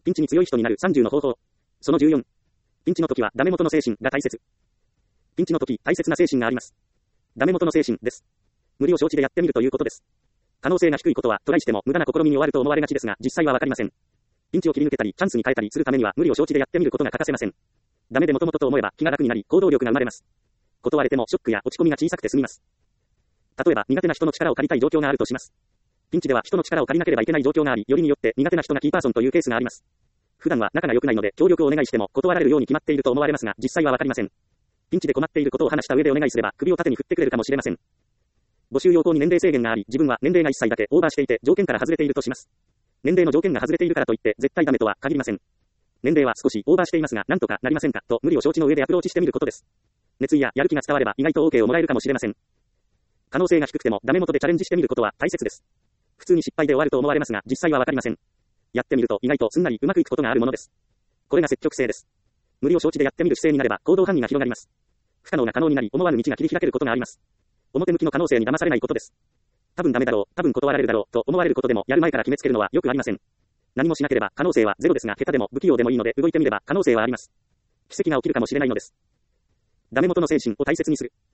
ピンチに強い人になる30の方法。その14。ピンチの時はダメ元の精神が大切。ピンチの時、大切な精神があります。ダメ元の精神です。無理を承知でやってみるということです。可能性が低いことはトライしても無駄な試みに終わると思われがちですが、実際はわかりません。ピンチを切り抜けたり、チャンスに変えたりするためには無理を承知でやってみることが欠かせません。ダメでもともとと思えば気が楽になり、行動力が生まれます。断れてもショックや落ち込みが小さくて済みます。例えば、苦手な人の力を借りたい状況があるとします。ピンチでは人の力を借りなければいけない状況があり、よりによって苦手な人がキーパーソンというケースがあります。普段は仲が良くないので協力をお願いしても断られるように決まっていると思われますが、実際はわかりません。ピンチで困っていることを話した上でお願いすれば首を縦に振ってくれるかもしれません。募集要項に年齢制限があり、自分は年齢が1歳だけオーバーしていて条件から外れているとします。年齢の条件が外れているからといって絶対ダメとは限りません。年齢は少しオーバーしていますが、なんとかなりませんかと無理を承知の上でアプローチしてみることです。熱意ややる気が伝われば意外と OK をもらえるかもしれません。可能性が低くてもダメ元でチャレンジしてみることは大切です。普通に失敗で終わると思われますが、実際はわかりません。やってみると意外とすんなりうまくいくことがあるものです。これが積極性です。無理を承知でやってみる姿勢になれば行動範囲が広がります。不可能が可能になり、思わぬ道が切り開けることがあります。表向きの可能性に騙されないことです。多分ダメだろう、多分断られるだろうと思われることでもやる前から決めつけるのはよくありません。何もしなければ可能性はゼロですが、下手でも不器用でもいいので動いてみれば可能性はあります。奇跡が起きるかもしれないのです。ダメ元の精神を大切にする。